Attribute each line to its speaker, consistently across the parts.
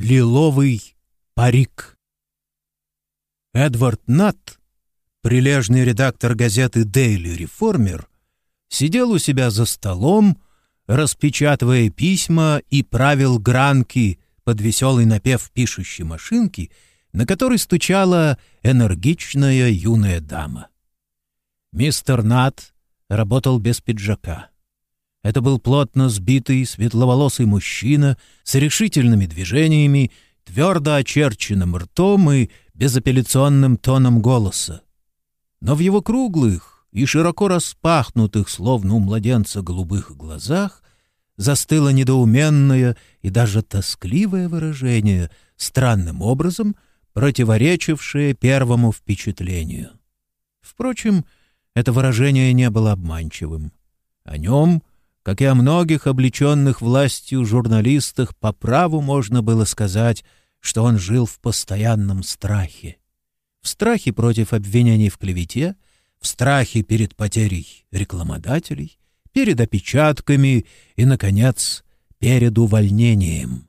Speaker 1: Лиловый парик. Эдвард Натт, прилежный редактор газеты «Дейли Реформер», сидел у себя за столом, распечатывая письма и правил гранки под веселый напев пишущей машинки, на которой стучала энергичная юная дама. Мистер Натт работал без пиджака. Это был плотно сбитый, светловолосый мужчина с решительными движениями, твердо очерченным ртом и безапелляционным тоном голоса. Но в его круглых и широко распахнутых, словно у младенца, голубых глазах застыло недоуменное и даже тоскливое выражение, странным образом противоречившее первому впечатлению. Впрочем, это выражение не было обманчивым. О нем, как и о многих облеченных властью журналистах, по праву можно было сказать, что он жил в постоянном страхе. В страхе против обвинений в клевете, в страхе перед потерей рекламодателей, перед опечатками и, наконец, перед увольнением.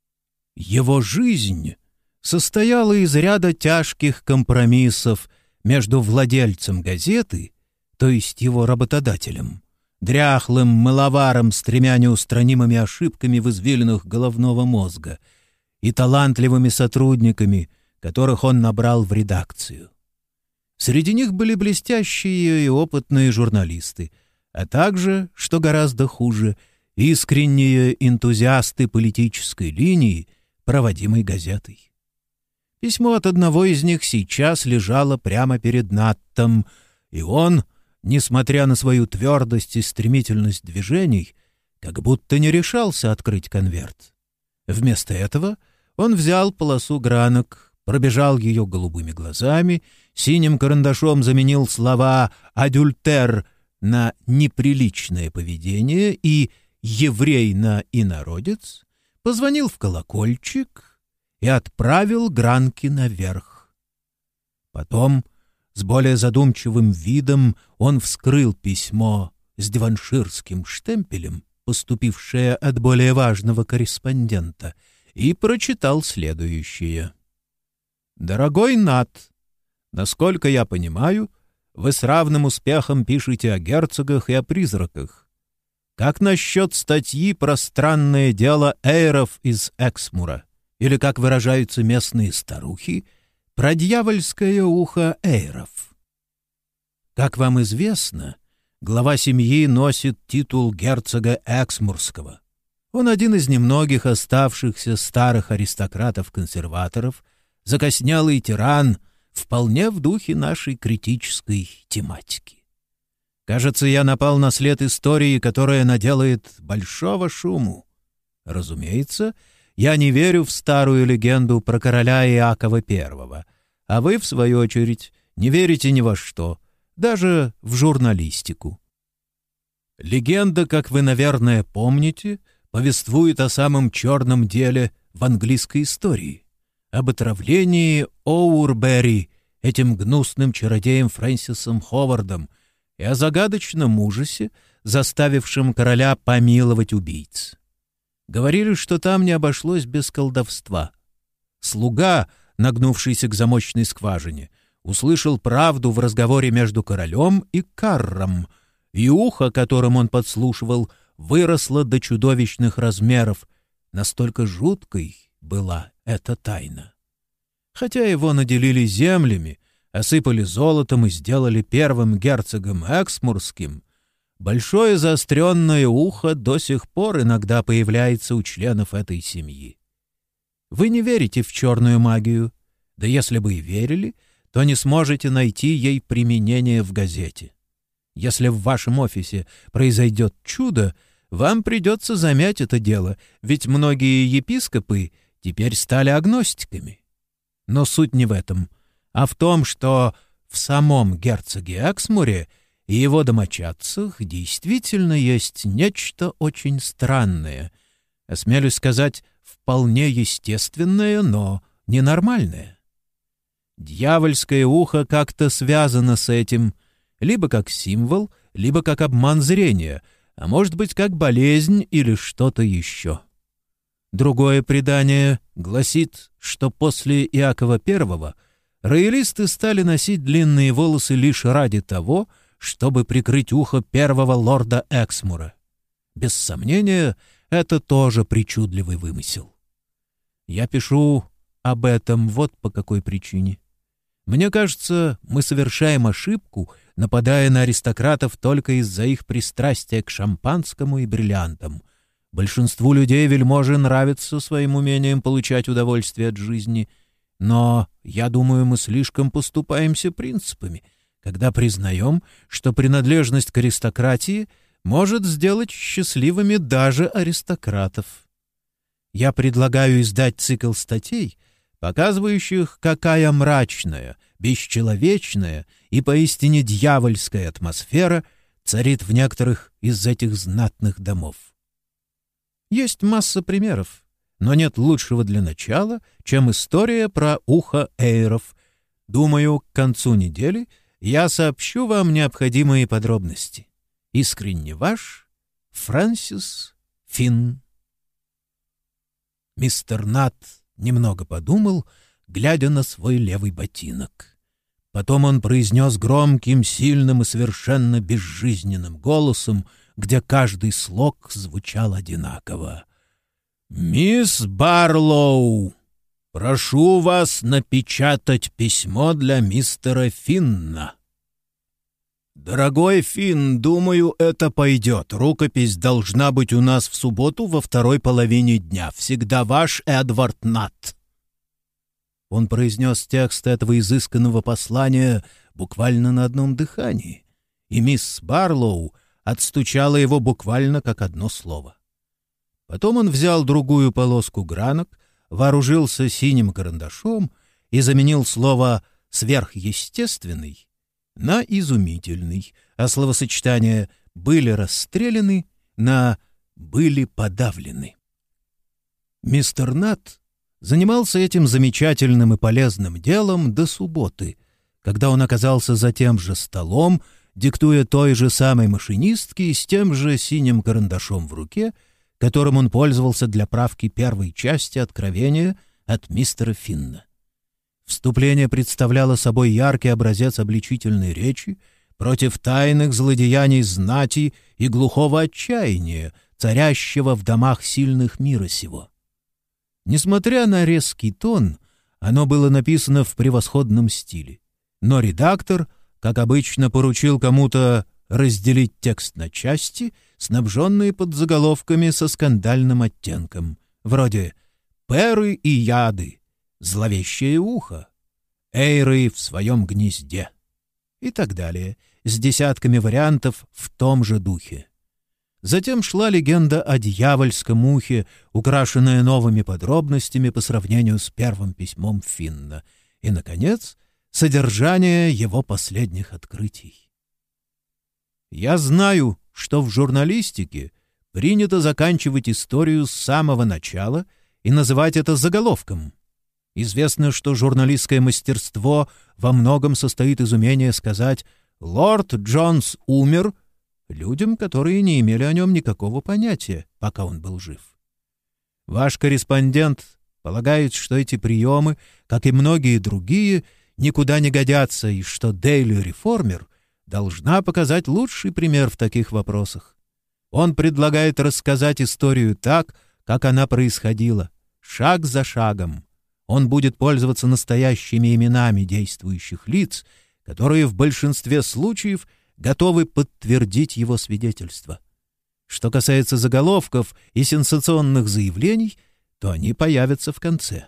Speaker 1: Его жизнь состояла из ряда тяжких компромиссов между владельцем газеты, то есть его работодателем, дряхлым мыловаром с 3 неустранимыми ошибками в извилинах головного мозга, и талантливыми сотрудниками, которых он набрал в редакцию. Среди них были блестящие и опытные журналисты, а также, что гораздо хуже, искренние энтузиасты политической линии, проводимой газетой. Письмо от одного из них сейчас лежало прямо перед Наттом, и он, несмотря на свою твердость и стремительность движений, как будто не решался открыть конверт. Вместо этого он взял полосу гранок, пробежал ее голубыми глазами, синим карандашом заменил слова «адюльтер» на «неприличное поведение» и «еврей» на «инородец», позвонил в колокольчик и отправил гранки наверх. Потом, с более задумчивым видом, он вскрыл письмо с деванширским штемпелем, поступившее от более важного корреспондента, и прочитал следующее. «Дорогой Натт, насколько я понимаю, вы с равным успехом пишете о герцогах и о призраках. Как насчет статьи про странное дело эйров из Эксмура? Или, как выражаются местные старухи, про дьявольское ухо эйров? Как вам известно, глава семьи носит титул герцога Эксмурского. Он один из немногих оставшихся старых аристократов-консерваторов, закоснелый тиран, вполне в духе нашей критической тематики. Кажется, я напал на след истории, которая наделает большого шуму. Разумеется, я не верю в старую легенду про короля Иакова I, а вы, в свою очередь, не верите ни во что, даже в журналистику. Легенда, как вы, наверное, помните, повествует о самом черном деле в английской истории, об отравлении Оурбери этим гнусным чародеем Фрэнсисом Ховардом и о загадочном ужасе, заставившем короля помиловать убийц. Говорили, что там не обошлось без колдовства. Слуга, нагнувшийся к замочной скважине, услышал правду в разговоре между королем и Карром, и ухо, которым он подслушивал, выросло до чудовищных размеров. Настолько жуткой была эта тайна. Хотя его наделили землями, осыпали золотом и сделали первым герцогом Эксмурским, большое заостренное ухо до сих пор иногда появляется у членов этой семьи. Вы не верите в черную магию, да если бы и верили, то не сможете найти ей применение в газете. Если в вашем офисе произойдет чудо, вам придется замять это дело, ведь многие епископы теперь стали агностиками. Но суть не в этом, а в том, что в самом герцоге Эксмуре и его домочадцах действительно есть нечто очень странное, осмелюсь сказать, вполне естественное, но ненормальное. Дьявольское ухо как-то связано с этим, либо как символ, либо как обман зрения, а может быть, как болезнь или что-то еще. Другое предание гласит, что после Иакова I роялисты стали носить длинные волосы лишь ради того, чтобы прикрыть ухо первого лорда Эксмура. Без сомнения, это тоже причудливый вымысел. Я пишу об этом вот по какой причине. Мне кажется, мы совершаем ошибку, нападая на аристократов только из-за их пристрастия к шампанскому и бриллиантам. Большинству людей вельможи нравится своим умением получать удовольствие от жизни, но, я думаю, мы слишком поступаемся принципами, когда признаем, что принадлежность к аристократии может сделать счастливыми даже аристократов. Я предлагаю издать цикл статей, показывающих, какая мрачная, бесчеловечная и поистине дьявольская атмосфера царит в некоторых из этих знатных домов. Есть масса примеров, но нет лучшего для начала, чем история про ухо Эйров. Думаю, к концу недели я сообщу вам необходимые подробности. Искренне ваш Фрэнсис Финн. Мистер Нат немного подумал, глядя на свой левый ботинок. Потом он произнес громким, сильным и совершенно безжизненным голосом, где каждый слог звучал одинаково. «Мисс Барлоу, прошу вас напечатать письмо для мистера Финна». «Дорогой Финн, думаю, это пойдет. Рукопись должна быть у нас в субботу во второй половине дня. Всегда ваш Эдвард Нат». Он произнес текст этого изысканного послания буквально на одном дыхании, и мисс Барлоу отстучала его буквально как одно слово. Потом он взял другую полоску гранок, вооружился синим карандашом и заменил слово «сверхъестественный» на «изумительный», а словосочетания «были расстреляны» на «были подавлены». Мистер Нат занимался этим замечательным и полезным делом до субботы, когда он оказался за тем же столом, диктуя той же самой машинистке с тем же синим карандашом в руке, которым он пользовался для правки первой части «Откровения» от мистера Финна. Вступление представляло собой яркий образец обличительной речи против тайных злодеяний знати и глухого отчаяния, царящего в домах сильных мира сего. Несмотря на резкий тон, оно было написано в превосходном стиле, но редактор, как обычно, поручил кому-то разделить текст на части, снабженные подзаголовками со скандальным оттенком, вроде «Перы и яды», «Зловещее ухо», «Эйры в своем гнезде» и так далее, с десятками вариантов в том же духе. Затем шла легенда о дьявольском ухе, украшенная новыми подробностями по сравнению с первым письмом Финна, и, наконец, содержание его последних открытий. Я знаю, что в журналистике принято заканчивать историю с самого начала и называть это заголовком. Известно, что журналистское мастерство во многом состоит из умения сказать «Лорд Джонс умер» людям, которые не имели о нем никакого понятия, пока он был жив. Ваш корреспондент полагает, что эти приемы, как и многие другие, никуда не годятся, и что Daily Reformer должна показать лучший пример в таких вопросах. Он предлагает рассказать историю так, как она происходила, шаг за шагом. Он будет пользоваться настоящими именами действующих лиц, которые в большинстве случаев готовы подтвердить его свидетельство. Что касается заголовков и сенсационных заявлений, то они появятся в конце.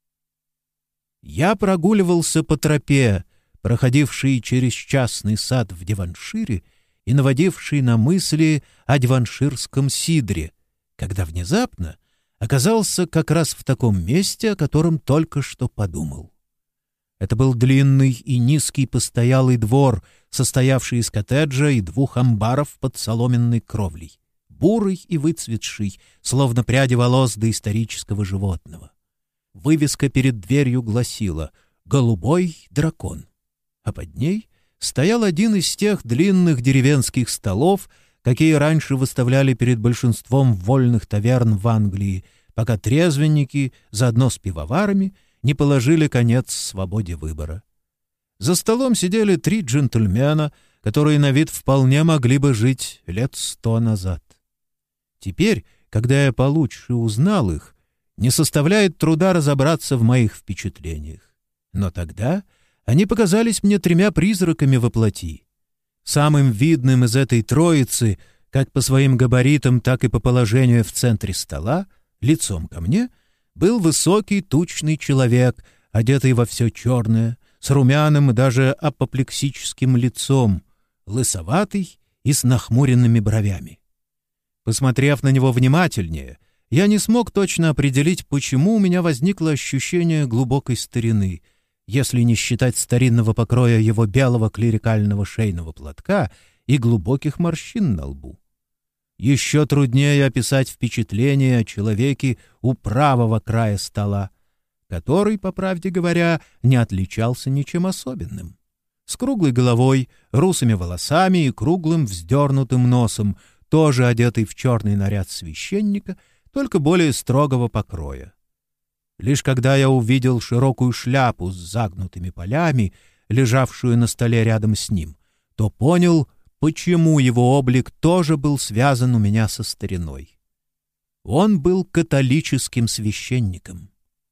Speaker 1: Я прогуливался по тропе, проходившей через частный сад в Девоншире и наводившей на мысли о девонширском сидре, когда внезапно оказался как раз в таком месте, о котором только что подумал. Это был длинный и низкий постоялый двор, состоявший из коттеджа и двух амбаров под соломенной кровлей, бурый и выцветший, словно пряди волос доисторического животного. Вывеска перед дверью гласила «Голубой дракон», а под ней стоял один из тех длинных деревенских столов, какие раньше выставляли перед большинством вольных таверн в Англии, пока трезвенники, заодно с пивоварами, не положили конец свободе выбора. За столом сидели 3 джентльмена, которые на вид вполне могли бы жить лет 100 назад. Теперь, когда я получше узнал их, не составляет труда разобраться в моих впечатлениях. Но тогда они показались мне 3 призраками во плоти. Самым видным из этой троицы, как по своим габаритам, так и по положению в центре стола, лицом ко мне, был высокий тучный человек, одетый во все черное, с румяным и даже апоплексическим лицом, лысоватый и с нахмуренными бровями. Посмотрев на него внимательнее, я не смог точно определить, почему у меня возникло ощущение глубокой старины, если не считать старинного покроя его белого клерикального шейного платка и глубоких морщин на лбу. Еще труднее описать впечатление о человеке у правого края стола, который, по правде говоря, не отличался ничем особенным. С круглой головой, русыми волосами и круглым вздернутым носом, тоже одетый в черный наряд священника, только более строгого покроя. Лишь когда я увидел широкую шляпу с загнутыми полями, лежавшую на столе рядом с ним, то понял, почему его облик тоже был связан у меня со стариной. Он был католическим священником.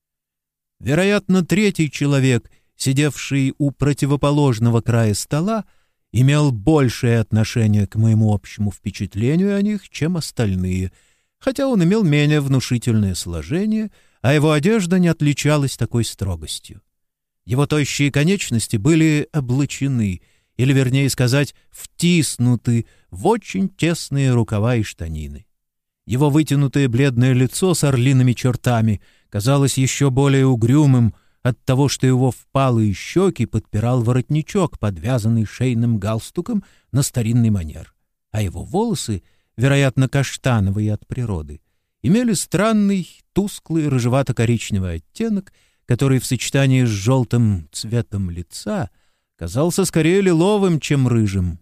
Speaker 1: Вероятно, 3-й человек, сидевший у противоположного края стола, имел большее отношение к моему общему впечатлению о них, чем остальные, хотя он имел менее внушительное сложение, а его одежда не отличалась такой строгостью. Его тощие конечности были облачены, или, вернее сказать, втиснуты в очень тесные рукава и штанины. Его вытянутое бледное лицо с орлиными чертами казалось еще более угрюмым от того, что его впалые щеки подпирал воротничок, подвязанный шейным галстуком на старинный манер, а его волосы, вероятно, каштановые от природы, имели странный, тусклый рыжевато-коричневый оттенок, который в сочетании с желтым цветом лица казался скорее лиловым, чем рыжим.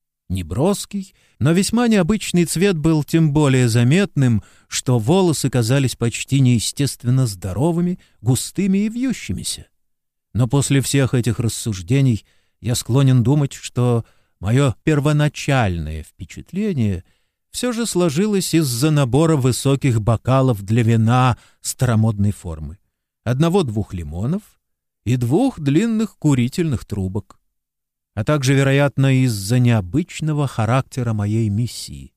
Speaker 1: Неброский, но весьма необычный цвет был тем более заметным, что волосы казались почти неестественно здоровыми, густыми и вьющимися. Но после всех этих рассуждений я склонен думать, что мое первоначальное впечатление все же сложилось из-за набора высоких бокалов для вина старомодной формы, 1-2 лимонов и 2 длинных курительных трубок, а также, вероятно, из-за необычного характера моей миссии.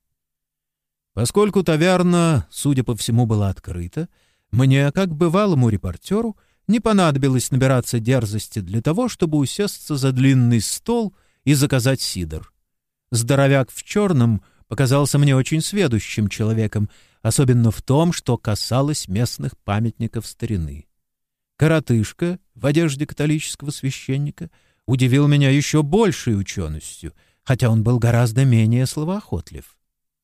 Speaker 1: Поскольку таверна, судя по всему, была открыта, мне, как бывалому репортеру, не понадобилось набираться дерзости для того, чтобы усесться за длинный стол и заказать сидр. Здоровяк в черном показался мне очень сведущим человеком, особенно в том, что касалось местных памятников старины. Коротышка в одежде католического священника удивил меня еще большей ученостью, хотя он был гораздо менее словоохотлив.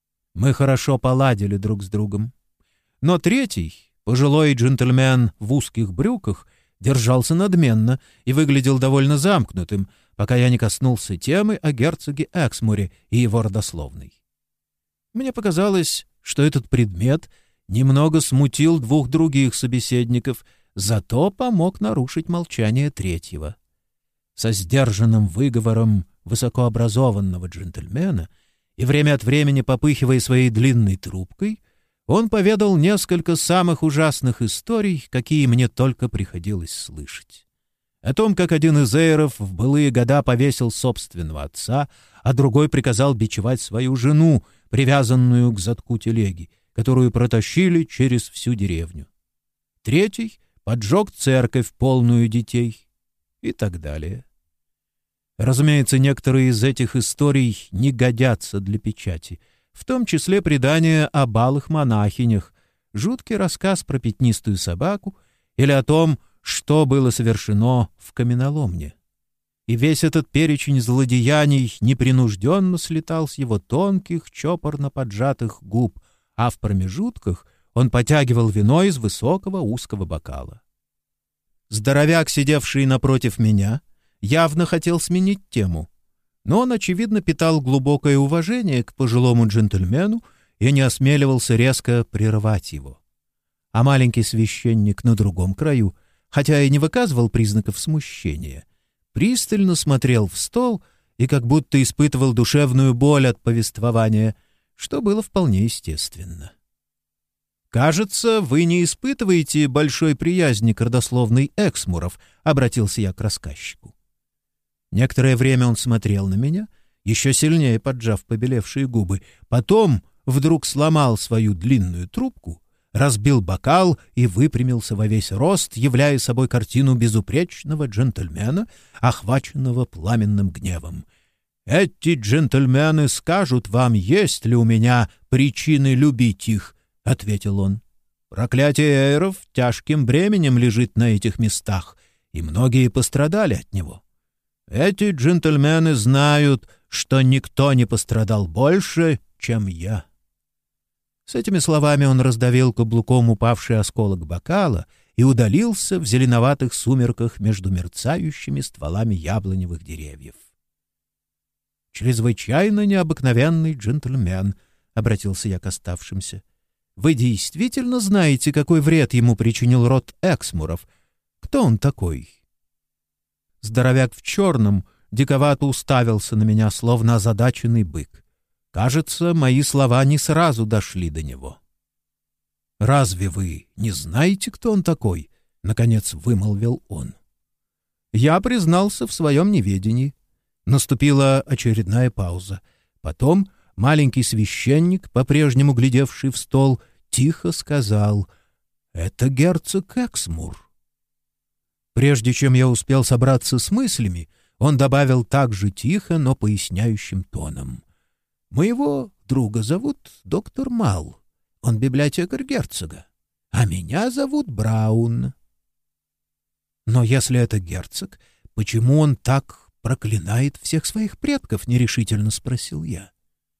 Speaker 1: Мы хорошо поладили друг с другом. Но 3-й, пожилой джентльмен в узких брюках, держался надменно и выглядел довольно замкнутым, пока я не коснулся темы о герцоге Эксмуре и его родословной. Мне показалось, что этот предмет немного смутил 2 других собеседников, зато помог нарушить молчание 3-го. Со сдержанным выговором высокообразованного джентльмена и время от времени попыхивая своей длинной трубкой, он поведал несколько самых ужасных историй, какие мне только приходилось слышать. О том, как один из эйров в былые года повесил собственного отца, а другой приказал бичевать свою жену, привязанную к задку телеги, которую протащили через всю деревню. 3-й поджег церковь, полную детей, и так далее. Разумеется, некоторые из этих историй не годятся для печати, в том числе предание о балых монахинях, жуткий рассказ про пятнистую собаку или о том, что было совершено в каменоломне. И весь этот перечень злодеяний непринужденно слетал с его тонких, чопорно поджатых губ, а в промежутках он потягивал вино из высокого узкого бокала. Здоровяк, сидевший напротив меня, явно хотел сменить тему, но он, очевидно, питал глубокое уважение к пожилому джентльмену и не осмеливался резко прерывать его. а маленький священник на другом краю, хотя и не выказывал признаков смущения, пристально смотрел в стол и как будто испытывал душевную боль от повествования, что было вполне естественно. «Кажется, вы не испытываете большой приязни к родословной Эксмуров», — обратился я к рассказчику. Некоторое время он смотрел на меня, еще сильнее поджав побелевшие губы, потом вдруг сломал свою длинную трубку, разбил бокал и выпрямился во весь рост, являя собой картину безупречного джентльмена, охваченного пламенным гневом. «Эти джентльмены скажут вам, есть ли у меня причины любить их», — ответил он. «Проклятие эйров тяжким бременем лежит на этих местах, и многие пострадали от него. Эти джентльмены знают, что никто не пострадал больше, чем я». С этими словами он раздавил каблуком упавший осколок бокала и удалился в зеленоватых сумерках между мерцающими стволами яблоневых деревьев. «Чрезвычайно необыкновенный джентльмен», — обратился я к оставшимся. «Вы действительно знаете, какой вред ему причинил род Эксмуров? Кто он такой?» Здоровяк в черном диковато уставился на меня, словно озадаченный бык. Кажется, мои слова не сразу дошли до него. «Разве вы не знаете, кто он такой?» — наконец вымолвил он. Я признался в своем неведении. Наступила очередная пауза. Потом маленький священник, по-прежнему глядевший в стол, тихо сказал: «Это герцог Эксмур». Прежде чем я успел собраться с мыслями, он добавил также тихо, но поясняющим тоном: «Моего друга зовут доктор Мал. Он библиотекарь герцога. А меня зовут Браун». «Но если это герцог, почему он так проклинает всех своих предков?» — нерешительно спросил я.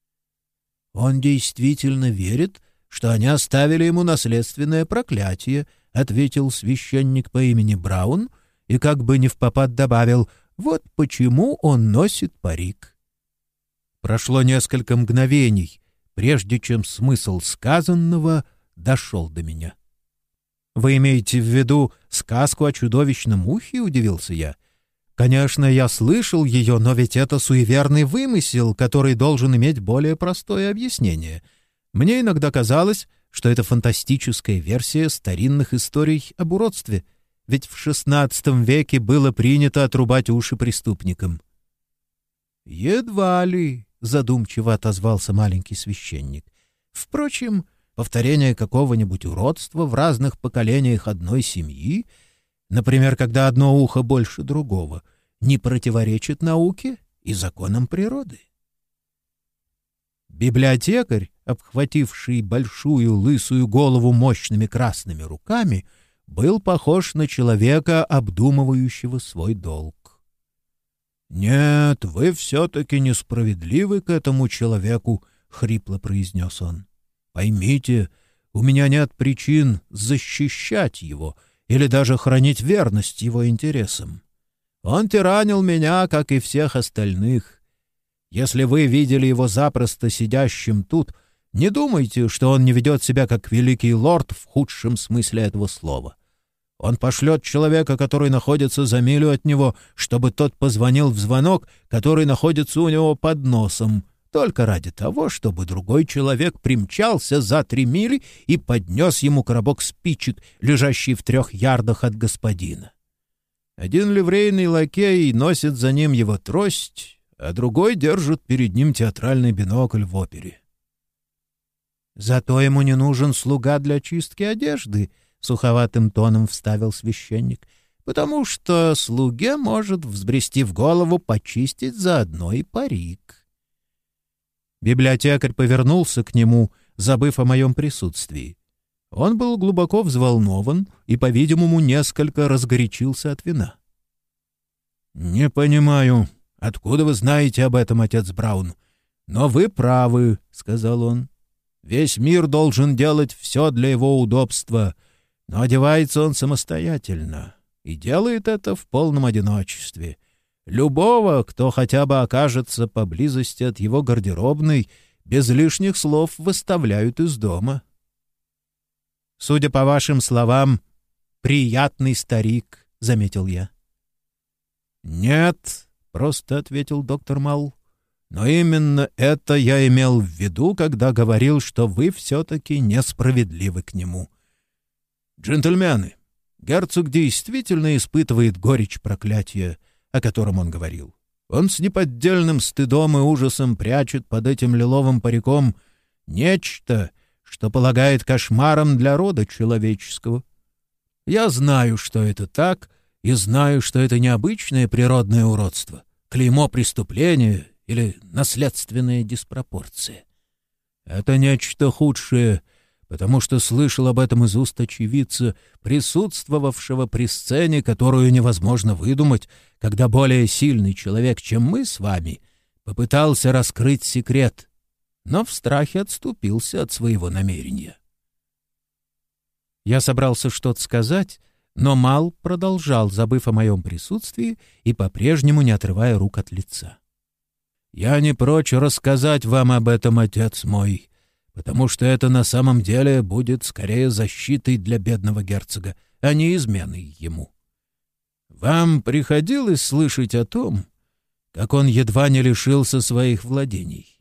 Speaker 1: «Он действительно верит, что они оставили ему наследственное проклятие», — ответил священник по имени Браун и как бы невпопад добавил: «Вот почему он носит парик». Прошло несколько мгновений, прежде чем смысл сказанного дошел до меня. «Вы имеете в виду сказку о чудовищном ухе?» — удивился я. «Конечно, я слышал ее, но ведь это суеверный вымысел, который должен иметь более простое объяснение. Мне иногда казалось, что это фантастическая версия старинных историй об уродстве, ведь в XVI веке было принято отрубать уши преступникам». «Едва ли», — задумчиво отозвался маленький священник. «Впрочем, повторение какого-нибудь уродства в разных поколениях одной семьи, например, когда одно ухо больше другого, не противоречит науке и законам природы». Библиотекарь, обхвативший большую лысую голову мощными красными руками, был похож на человека, обдумывающего свой долг. «Нет, вы все-таки несправедливы к этому человеку», — хрипло произнес он. «Поймите, у меня нет причин защищать его или даже хранить верность его интересам. Он тиранил меня, как и всех остальных. Если вы видели его запросто сидящим тут, не думайте, что он не ведет себя как великий лорд в худшем смысле этого слова. Он пошлет человека, который находится за милю от него, чтобы тот позвонил в звонок, который находится у него под носом, только ради того, чтобы другой человек примчался за 3 мили и поднес ему коробок спичек, лежащий в 3 ярдах от господина. Один ливрейный лакей носит за ним его трость, а другой держит перед ним театральный бинокль в опере. «Зато ему не нужен слуга для чистки одежды», — суховатым тоном вставил священник, «потому что слуге может взбрести в голову почистить заодно и парик». Библиотекарь повернулся к нему, забыв о моем присутствии. Он был глубоко взволнован и, по-видимому, несколько разгорячился от вина. «Не понимаю, откуда вы знаете об этом, отец Браун? Но вы правы», — сказал он. «Весь мир должен делать все для его удобства, но одевается он самостоятельно и делает это в полном одиночестве. Любого, кто хотя бы окажется поблизости от его гардеробной, без лишних слов выставляют из дома». Судя по вашим словам, приятный старик, — заметил я. «Нет», — просто ответил доктор Малл, — «но именно это я имел в виду, когда говорил, что вы все-таки несправедливы к нему. Джентльмены, герцог действительно испытывает горечь проклятия, о котором он говорил. Он с неподдельным стыдом и ужасом прячет под этим лиловым париком нечто, что полагает кошмаром для рода человеческого. Я знаю, что это так, и знаю, что это необычное природное уродство, клеймо преступления или наследственная диспропорция. Это нечто худшее, потому что слышал об этом из уст очевидца, присутствовавшего при сцене, которую невозможно выдумать, когда более сильный человек, чем мы с вами, попытался раскрыть секрет, но в страхе отступился от своего намерения. Я собрался что-то сказать, но Малл продолжал, забыв о моем присутствии и по-прежнему не отрывая рук от лица. «Я не прочь рассказать вам об этом, отец мой, потому что это на самом деле будет скорее защитой для бедного герцога, а не изменой ему. Вам приходилось слышать о том, как он едва не лишился своих владений?»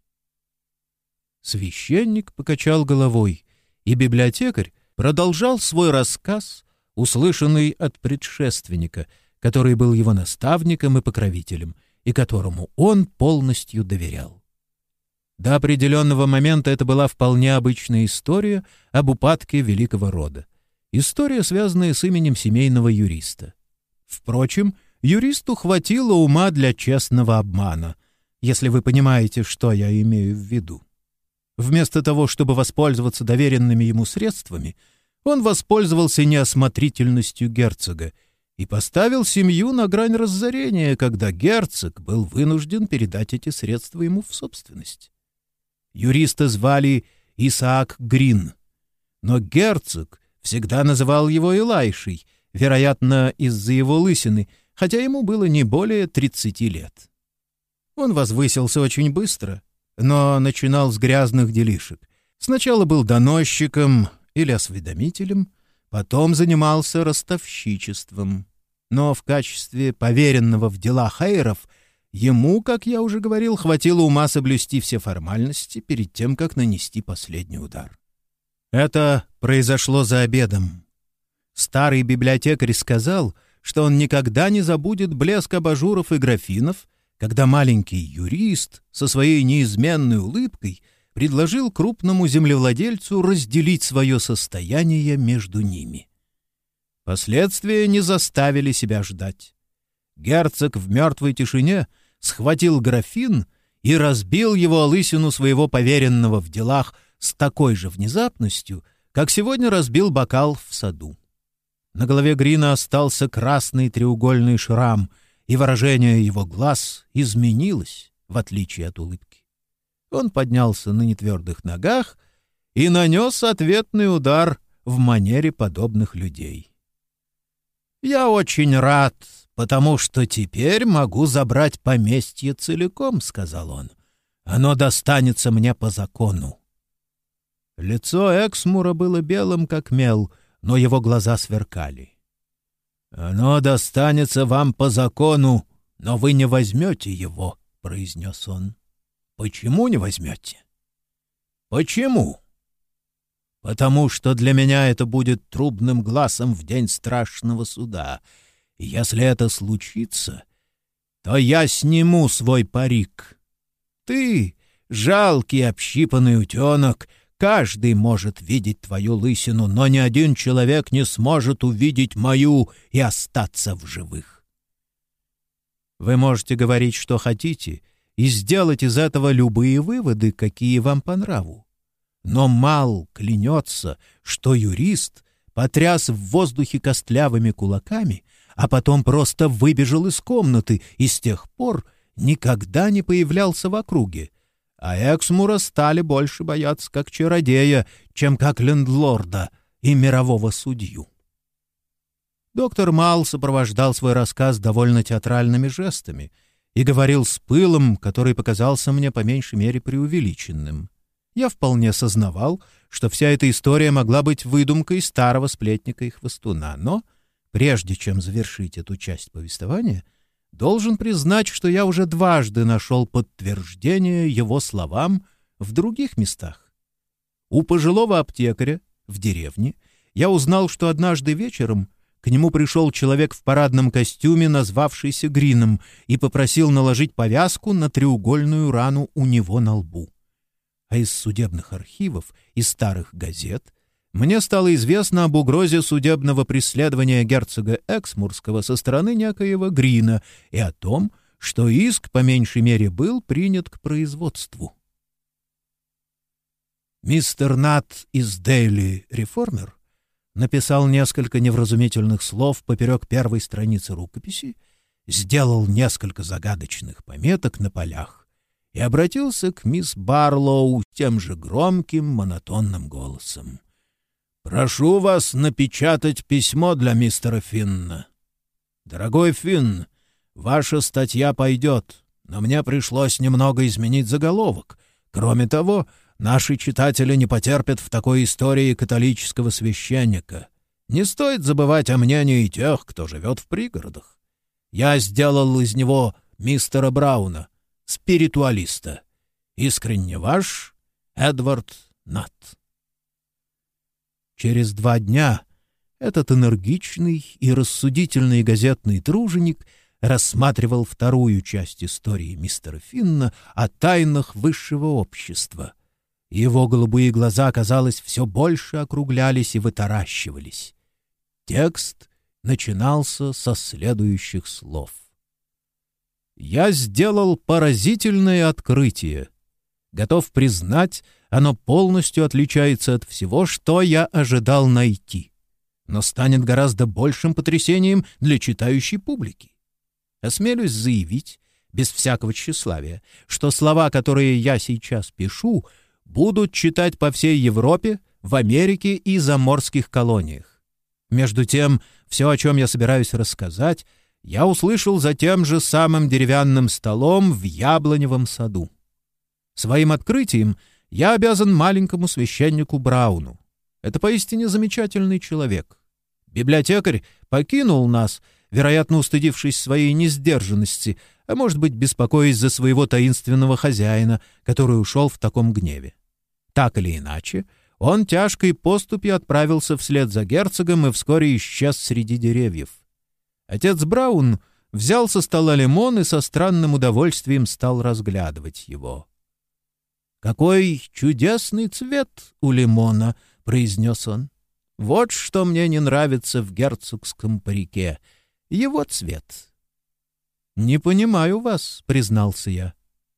Speaker 1: Священник покачал головой, и библиотекарь продолжал свой рассказ, услышанный от предшественника, который был его наставником и покровителем, и которому он полностью доверял. До определенного момента это была вполне обычная история об упадке великого рода. История, связанная с именем семейного юриста. Впрочем, юристу хватило ума для честного обмана, если вы понимаете, что я имею в виду. Вместо того, чтобы воспользоваться доверенными ему средствами, он воспользовался неосмотрительностью герцога и поставил семью на грань разорения, когда герцог был вынужден передать эти средства ему в собственность. Юриста звали Исаак Грин, но герцог всегда называл его Элайшей, вероятно, из-за его лысины, хотя ему было не более 30 лет. Он возвысился очень быстро, но начинал с грязных делишек. Сначала был доносчиком или осведомителем, потом занимался ростовщичеством. Но в качестве поверенного в делах эйров ему, как я уже говорил, хватило ума соблюсти все формальности перед тем, как нанести последний удар. Это произошло за обедом. Старый библиотекарь сказал, что он никогда не забудет блеск абажуров и графинов, когда маленький юрист со своей неизменной улыбкой предложил крупному землевладельцу разделить свое состояние между ними. Последствия не заставили себя ждать. Герцог в мертвой тишине схватил графин и разбил его о лысину своего поверенного в делах с такой же внезапностью, как сегодня разбил бокал в саду. На голове Грина остался красный треугольный шрам, и выражение его глаз изменилось, в отличие от улыбки. Он поднялся на нетвердых ногах и нанес ответный удар в манере подобных людей. «Я очень рад, потому что теперь могу забрать поместье целиком», — сказал он. «Оно достанется мне по закону». Лицо Эксмура было белым, как мел, но его глаза сверкали. «Оно достанется вам по закону, но вы не возьмете его», — произнес он. «Почему не возьмете?» «Почему?» «Потому что для меня это будет трубным гласом в день страшного суда. И если это случится, то я сниму свой парик. Ты, жалкий общипанный утенок, каждый может видеть твою лысину, но ни один человек не сможет увидеть мою и остаться в живых». Вы можете говорить, что хотите, и сделать из этого любые выводы, какие вам по нраву. Но Малл клянется, что юрист потряс в воздухе костлявыми кулаками, а потом просто выбежал из комнаты и с тех пор никогда не появлялся в округе. А Эксмура стали больше бояться как чародея, чем как лендлорда и мирового судью. Доктор Малл сопровождал свой рассказ довольно театральными жестами и говорил с пылом, который показался мне по меньшей мере преувеличенным. Я вполне сознавал, что вся эта история могла быть выдумкой старого сплетника и хвостуна, но, прежде чем завершить эту часть повествования, должен признать, что я уже дважды нашел подтверждение его словам в других местах. У пожилого аптекаря в деревне я узнал, что однажды вечером к нему пришел человек в парадном костюме, назвавшийся Грином, и попросил наложить повязку на треугольную рану у него на лбу. А из судебных архивов и старых газет мне стало известно об угрозе судебного преследования герцога Эксмурского со стороны некоего Грина и о том, что иск, по меньшей мере, был принят к производству. Мистер Нат из Daily Reformer написал несколько невразумительных слов поперек первой страницы рукописи, сделал несколько загадочных пометок на полях и обратился к мисс Барлоу тем же громким, монотонным голосом. «Прошу вас напечатать письмо для мистера Финна. Дорогой Финн, ваша статья пойдет, но мне пришлось немного изменить заголовок. Кроме того, наши читатели не потерпят в такой истории католического священника. Не стоит забывать о мнении тех, кто живет в пригородах. Я сделал из него мистера Брауна, спиритуалиста. Искренне ваш, Эдвард Нат». Через 2 дня этот энергичный и рассудительный газетный труженик рассматривал вторую часть истории мистера Финна о тайнах высшего общества. Его голубые глаза, казалось, все больше округлялись и вытаращивались. Текст начинался со следующих слов. «Я сделал поразительное открытие. Готов признать, оно полностью отличается от всего, что я ожидал найти, но станет гораздо большим потрясением для читающей публики. Осмелюсь заявить, без всякого тщеславия, что слова, которые я сейчас пишу, будут читать по всей Европе, в Америке и заморских колониях. Между тем, все, о чем я собираюсь рассказать, я услышал за тем же самым деревянным столом в яблоневом саду. Своим открытием я обязан маленькому священнику Брауну. Это поистине замечательный человек. Библиотекарь покинул нас, вероятно, устыдившись своей несдержанности, а может быть, беспокоясь за своего таинственного хозяина, который ушел в таком гневе. Так или иначе, он тяжкой поступью отправился вслед за герцогом и вскоре исчез среди деревьев. Отец Браун взял со стола лимон и со странным удовольствием стал разглядывать его. «Какой чудесный цвет у лимона!» — произнес он. «Вот что мне не нравится в герцогском парике. Его цвет». «Не понимаю вас», — признался я.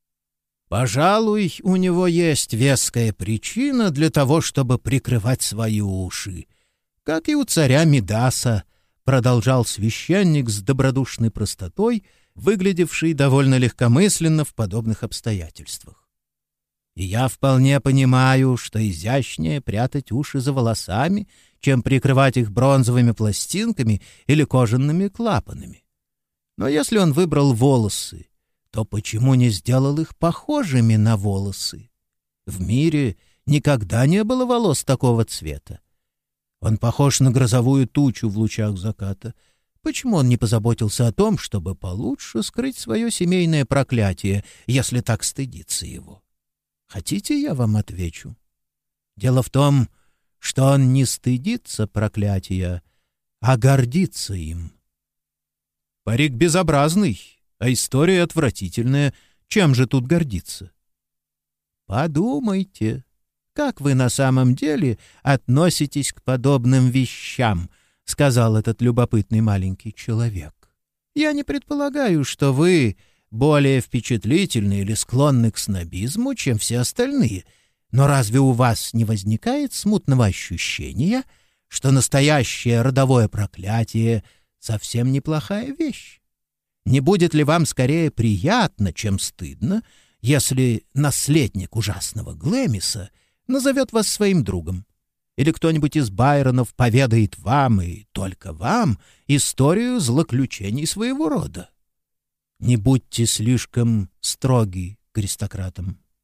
Speaker 1: «Пожалуй, у него есть веская причина для того, чтобы прикрывать свои уши. Как и у царя Мидаса», — продолжал священник с добродушной простотой, выглядевший довольно легкомысленно в подобных обстоятельствах. «И я вполне понимаю, что изящнее прятать уши за волосами, чем прикрывать их бронзовыми пластинками или кожаными клапанами. Но если он выбрал волосы, то почему не сделал их похожими на волосы? В мире никогда не было волос такого цвета. Он похож на грозовую тучу в лучах заката. Почему он не позаботился о том, чтобы получше скрыть свое семейное проклятие, если так стыдится его? Хотите, я вам отвечу? Дело в том, что он не стыдится проклятия, а гордится им». «Парик безобразный, а история отвратительная. Чем же тут гордиться?» «Подумайте, как вы на самом деле относитесь к подобным вещам», — сказал этот любопытный маленький человек. «Я не предполагаю, что вы более впечатлительны или склонны к снобизму, чем все остальные, но разве у вас не возникает смутного ощущения, что настоящее родовое проклятие совсем неплохая вещь? Не будет ли вам скорее приятно, чем стыдно, если наследник ужасного Глэмиса назовет вас своим другом? Или кто-нибудь из Байронов поведает вам и только вам историю злоключений своего рода? Не будьте слишком строги к аристократам.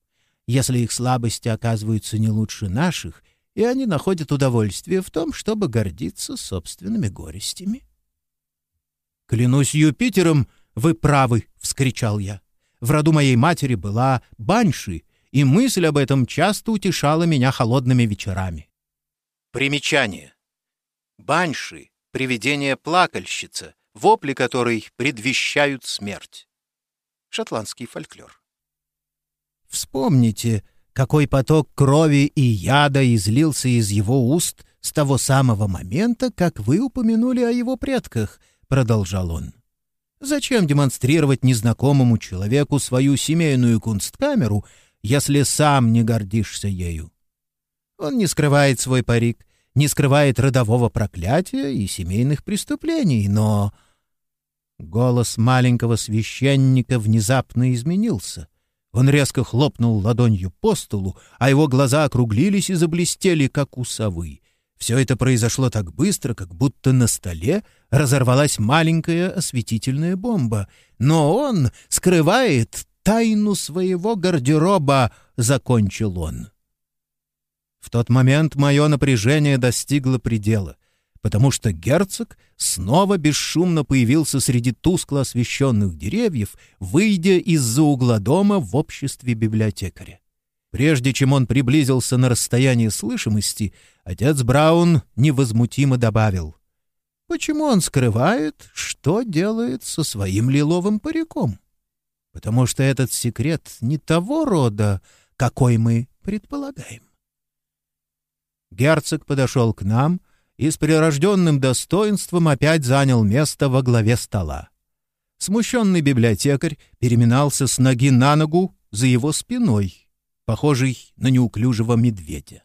Speaker 1: если их слабости оказываются не лучше наших, и они находят удовольствие в том, чтобы гордиться собственными горестями. «Клянусь Юпитером, вы правы!» — вскричал я. «В роду моей матери была банши, и мысль об этом часто утешала меня холодными вечерами». Примечание. Банши — привидение-плакальщица, вопли которой предвещают смерть. Шотландский фольклор. Вспомните, какой поток крови и яда излился из его уст с того самого момента, как вы упомянули о его предках, — продолжал он. Зачем демонстрировать незнакомому человеку свою семейную кунсткамеру, если сам не гордишься ею? Он не скрывает свой парик, не скрывает родового проклятия и семейных преступлений, но... Голос маленького священника внезапно изменился. Он резко хлопнул ладонью по столу, а его глаза округлились и заблестели, как у совы. Все это произошло так быстро, как будто на столе разорвалась маленькая осветительная бомба. Но он скрывает тайну своего гардероба, — закончил он. В тот момент мое напряжение достигло предела, потому что герцог снова бесшумно появился среди тускло освещенных деревьев, выйдя из-за угла дома в обществе библиотекаря. Прежде чем он приблизился на расстояние слышимости, отец Браун невозмутимо добавил: «Почему он скрывает, что делает со своим лиловым париком? Потому что этот секрет не того рода, какой мы предполагаем». Герцог подошел к нам и с прирожденным достоинством опять занял место во главе стола. Смущенный библиотекарь переминался с ноги на ногу за его спиной, похожий на неуклюжего медведя.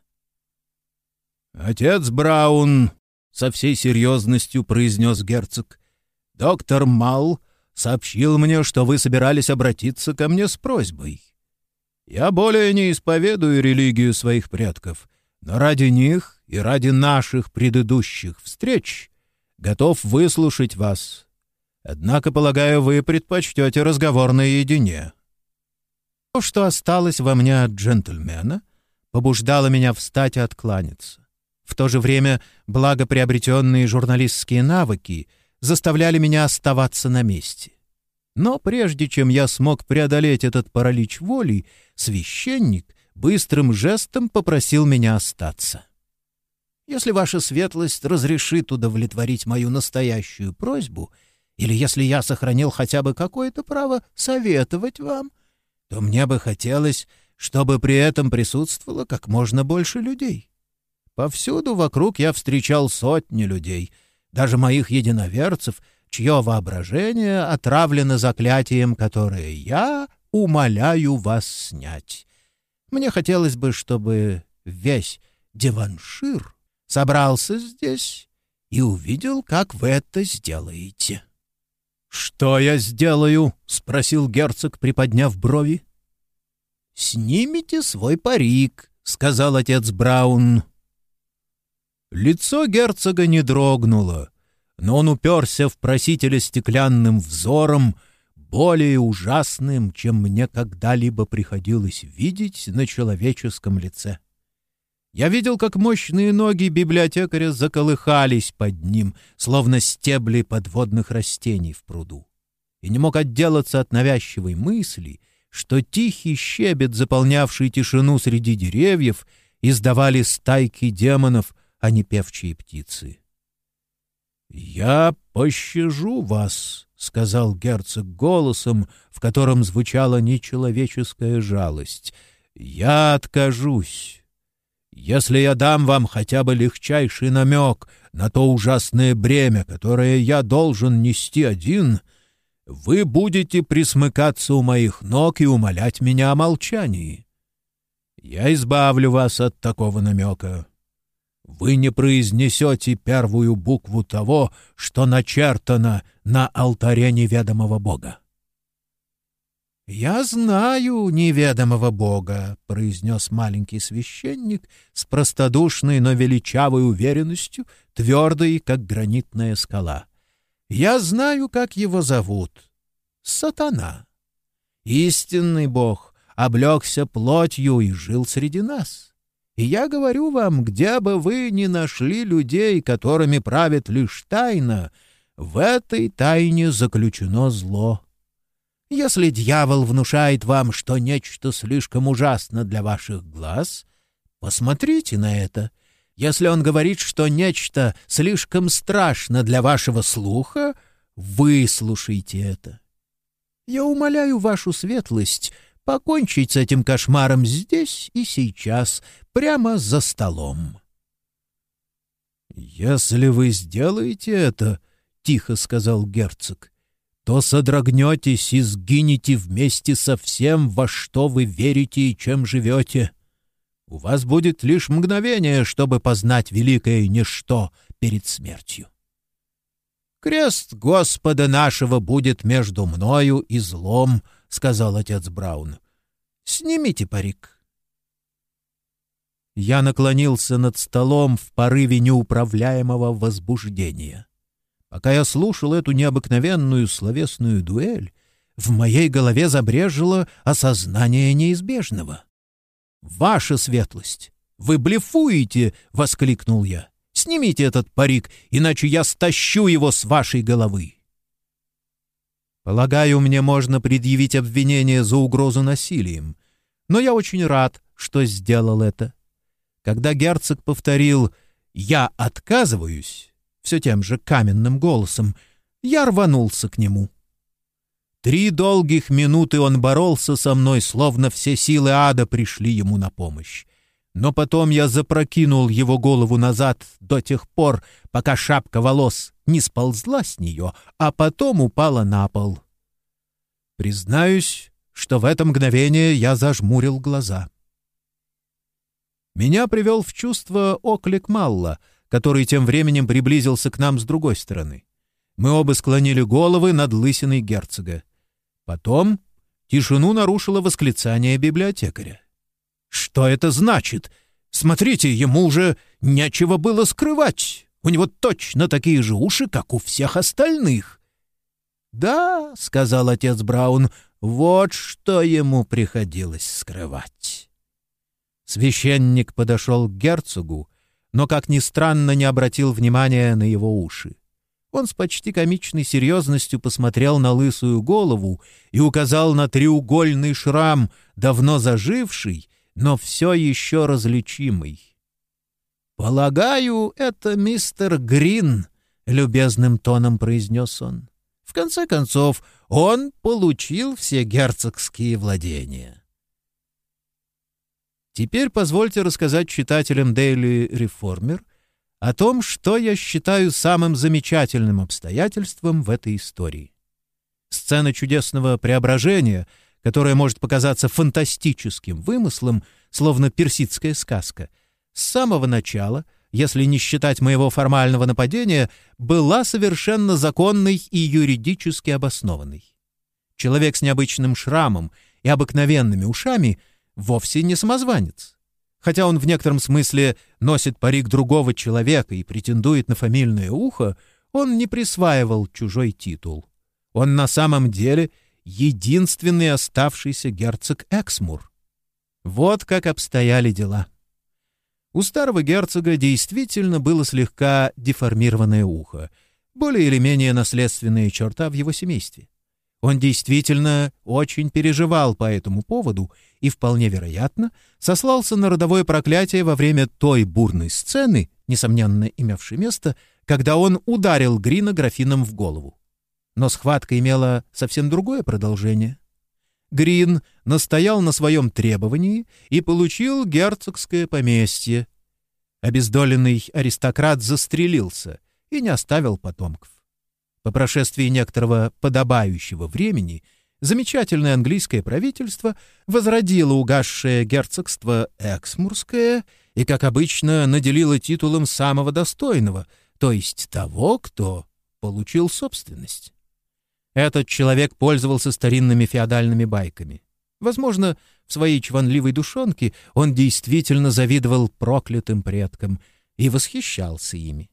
Speaker 1: «Отец Браун», — со всей серьезностью произнес герцог, — «доктор Малл сообщил мне, что вы собирались обратиться ко мне с просьбой. Я более не исповедую религию своих предков, но ради них и ради наших предыдущих встреч готов выслушать вас. Однако, полагаю, вы предпочтете разговор наедине». То, что осталось во мне от джентльмена, побуждало меня встать и откланяться. В то же время благоприобретенные журналистские навыки заставляли меня оставаться на месте. Но прежде чем я смог преодолеть этот паралич воли, священник быстрым жестом попросил меня остаться. «Если ваша светлость разрешит удовлетворить мою настоящую просьбу, или если я сохранил хотя бы какое-то право советовать вам, то мне бы хотелось, чтобы при этом присутствовало как можно больше людей. Повсюду вокруг я встречал сотни людей, даже моих единоверцев, чье воображение отравлено заклятием, которое я умоляю вас снять. Мне хотелось бы, чтобы весь Девоншир собрался здесь и увидел, как вы это сделаете». «Что я сделаю?» — спросил герцог, приподняв брови. «Снимите свой парик», — сказал отец Браун. Лицо герцога не дрогнуло, но он уперся в просителя стеклянным взором, более ужасным, чем мне когда-либо приходилось видеть на человеческом лице. Я видел, как мощные ноги библиотекаря заколыхались под ним, словно стебли подводных растений в пруду, и не мог отделаться от навязчивой мысли, что тихий щебет, заполнявший тишину среди деревьев, издавали стайки демонов, а не певчие птицы. «Я пощажу вас», — сказал герцог голосом, в котором звучала нечеловеческая жалость. «Я откажусь. Если я дам вам хотя бы легчайший намек на то ужасное бремя, которое я должен нести один, вы будете присмыкаться у моих ног и умолять меня о молчании. Я избавлю вас от такого намека. Вы не произнесете первую букву того, что начертано на алтаре неведомого Бога». «Я знаю неведомого Бога», — произнес маленький священник с простодушной, но величавой уверенностью, твердой, как гранитная скала. «Я знаю, как его зовут. Сатана. Истинный Бог, облегся плотью и жил среди нас. И я говорю вам, где бы вы ни нашли людей, которыми правит лишь тайна, в этой тайне заключено зло. Если дьявол внушает вам, что нечто слишком ужасно для ваших глаз, посмотрите на это. Если он говорит, что нечто слишком страшно для вашего слуха, выслушайте это. Я умоляю вашу светлость покончить с этим кошмаром здесь и сейчас, прямо за столом. «Если вы сделаете это, — тихо сказал герцог, — то содрогнетесь и сгинете вместе со всем, во что вы верите и чем живете. У вас будет лишь мгновение, чтобы познать великое ничто перед смертью. «Крест Господа нашего будет между мною и злом», — сказал отец Браун. «Снимите парик». Я наклонился над столом в порыве неуправляемого возбуждения. Пока я слушал эту необыкновенную словесную дуэль, в моей голове забрежило осознание неизбежного. «Ваша светлость! Вы блефуете!» — воскликнул я. «Снимите этот парик, иначе я стащу его с вашей головы!» Полагаю, мне можно предъявить обвинение за угрозу насилием, но я очень рад, что сделал это. Когда герцог повторил «я отказываюсь», все тем же каменным голосом, я рванулся к нему. 3 долгих минуты он боролся со мной, словно все силы ада пришли ему на помощь. Но потом я запрокинул его голову назад до тех пор, пока шапка волос не сползла с нее, а потом упала на пол. Признаюсь, что в это мгновение я зажмурил глаза. Меня привел в чувство оклик Малла, который тем временем приблизился к нам с другой стороны. Мы оба склонили головы над лысиной герцога. Потом тишину нарушило восклицание библиотекаря. «Что это значит? Смотрите, ему уже нечего было скрывать. У него точно такие же уши, как у всех остальных». «Да», — сказал отец Браун, — «вот что ему приходилось скрывать». Священник подошел к герцогу, но, как ни странно, не обратил внимания на его уши. Он с почти комичной серьезностью посмотрел на лысую голову и указал на треугольный шрам, давно заживший, но все еще различимый. «Полагаю, это мистер Грин», — любезным тоном произнес он. «В конце концов, он получил все герцогские владения». Теперь позвольте рассказать читателям Daily Reformer о том, что я считаю самым замечательным обстоятельством в этой истории. Сцена чудесного преображения, которая может показаться фантастическим вымыслом, словно персидская сказка, с самого начала, если не считать моего формального нападения, была совершенно законной и юридически обоснованной. Человек с необычным шрамом и обыкновенными ушами вовсе не самозванец. Хотя он в некотором смысле носит парик другого человека и претендует на фамильное ухо, он не присваивал чужой титул. Он на самом деле единственный оставшийся герцог Эксмур. Вот как обстояли дела. У старого герцога действительно было слегка деформированное ухо, более или менее наследственная черта в его семействе. Он действительно очень переживал по этому поводу и, вполне вероятно, сослался на родовое проклятие во время той бурной сцены, несомненно имевшей место, когда он ударил Грина графином в голову. Но схватка имела совсем другое продолжение. Грин настоял на своем требовании и получил герцогское поместье. Обездоленный аристократ застрелился и не оставил потомков. По прошествии некоторого подобающего времени замечательное английское правительство возродило угасшее герцогство Эксмурское и, как обычно, наделило титулом самого достойного, то есть того, кто получил собственность. Этот человек пользовался старинными феодальными байками. Возможно, в своей чванливой душонке он действительно завидовал проклятым предкам и восхищался ими.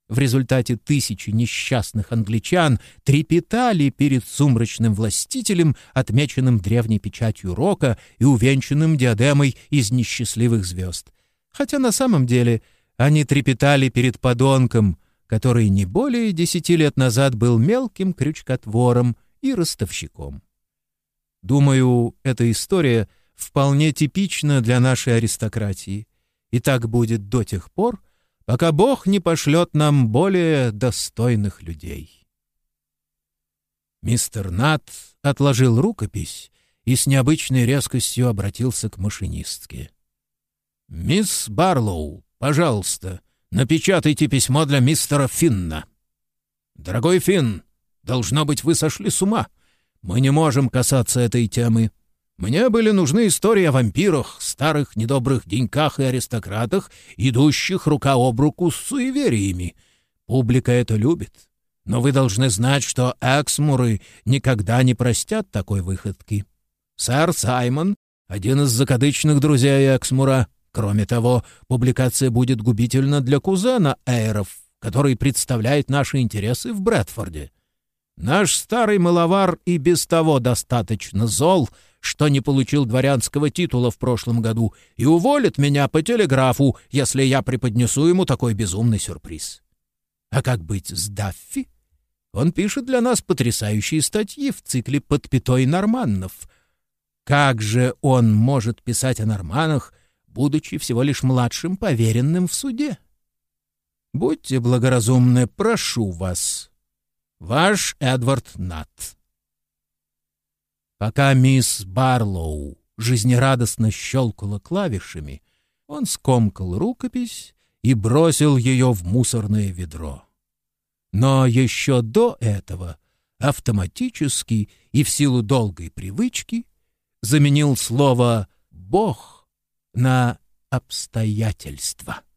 Speaker 1: В результате тысячи несчастных англичан трепетали перед сумрачным властителем, отмеченным древней печатью рока и увенчанным диадемой из несчастливых звезд. Хотя на самом деле они трепетали перед подонком, который не более 10 лет назад был мелким крючкотвором и ростовщиком. Думаю, эта история вполне типична для нашей аристократии, и так будет до тех пор, пока Бог не пошлет нам более достойных людей. Мистер Нат отложил рукопись и с необычной резкостью обратился к машинистке. «Мисс Барлоу, пожалуйста, напечатайте письмо для мистера Финна». «Дорогой Финн, должно быть, вы сошли с ума. Мы не можем касаться этой темы. Мне были нужны истории о вампирах, старых недобрых деньках и аристократах, идущих рука об руку с суевериями. Публика это любит. Но вы должны знать, что Эксмуры никогда не простят такой выходки. Сэр Саймон — один из закадычных друзей Эксмура. Кроме того, публикация будет губительна для кузена Эйров, который представляет наши интересы в Брэдфорде. Наш старый мыловар и без того достаточно зол, что не получил дворянского титула в прошлом году, и уволит меня по телеграфу, если я преподнесу ему такой безумный сюрприз. А как быть с Даффи? Он пишет для нас потрясающие статьи в цикле «Под пятой норманнов». Как же он может писать о норманах, будучи всего лишь младшим поверенным в суде? Будьте благоразумны, прошу вас. Ваш Эдвард Нат. Пока мисс Барлоу жизнерадостно щелкала клавишами, он скомкал рукопись и бросил ее в мусорное ведро. Но еще до этого автоматически и в силу долгой привычки заменил слово «Бог» на «обстоятельства».